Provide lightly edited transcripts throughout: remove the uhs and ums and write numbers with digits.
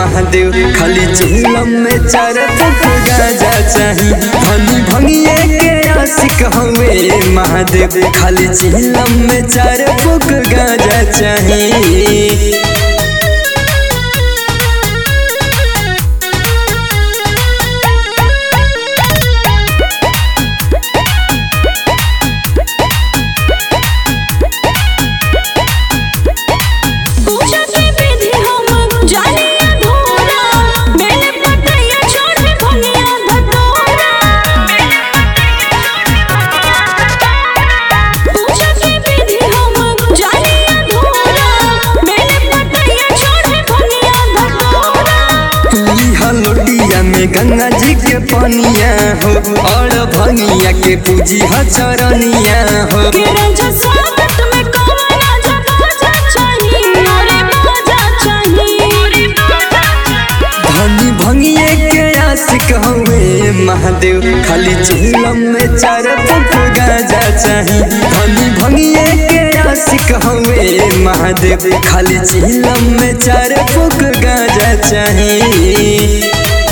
महादेव खाली चिलम में चार फुक गाजा चाही। धनी भंगिए के आशिक हवे महादेव खाली चिलम में चार फुक गाजा चाही। लोटिया में गंगा जी के पनिया हो और भंगिया के पूजी चरनिया हो। धनी भंगिए के आशिक हवे महादेव खाली चिलम में चार फुक गाजा चाही। धनी भंगिए के आशिक हवे महादेव खाली चिलम में चार फुक गाजा चाही।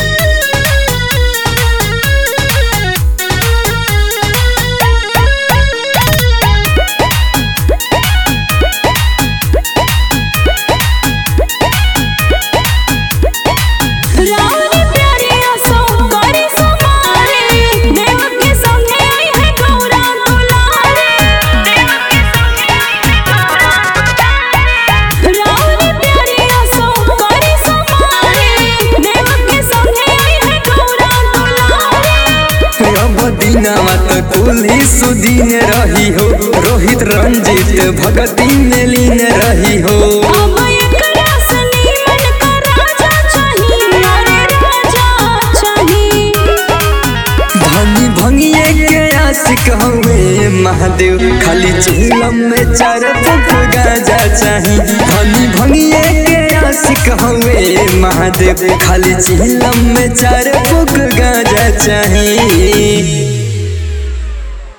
दिनवा तो कुली सुदीन रही हो रोहित रंजित भगती में लीन रही हो। धनी भंगिए के आशिक हवे महादेव खाली चिलम में चार फुक गाजा चाही। धनी भंगिए के आशिक हवे महादेव खाली चिलम में चार फुक गाजा चाही।